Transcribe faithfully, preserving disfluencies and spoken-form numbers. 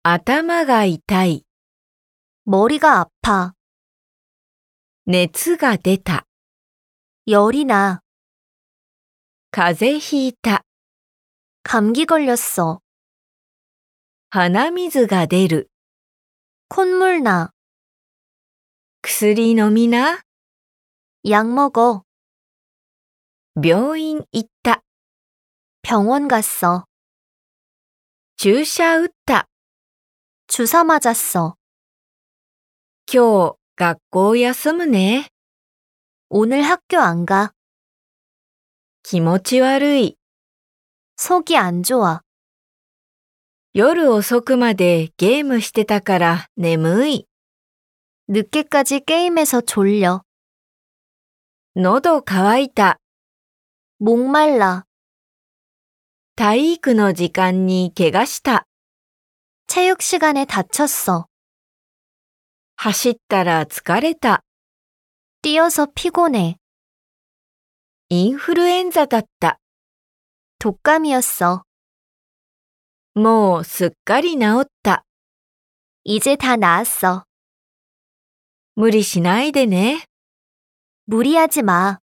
頭が痛い。 머리가 아파. 熱が出た。 열이 나. 風邪ひいた。 감기 걸렸어. 鼻水が出る。 콧물 나. 薬飲みな。 약 먹어. 病院行った。 병원 갔어. 注射打った。 주사 맞았어. 今日学校休むね。 오늘 학교 안 가. 気持ち悪い。 속이 안 좋아. 夜遅くまでゲームしてたから眠い。 늦게까지 게임해서 졸려. 喉乾いた。 목말라. 体育の時間に怪我した。 체육 시간에 다쳤어. 走ったら疲れた。 뛰어서 피곤해. インフルエンザだった。 독감이었어. もうすっかり治った。 이제 다 나았어. 無理しないでね。 무리하지 마.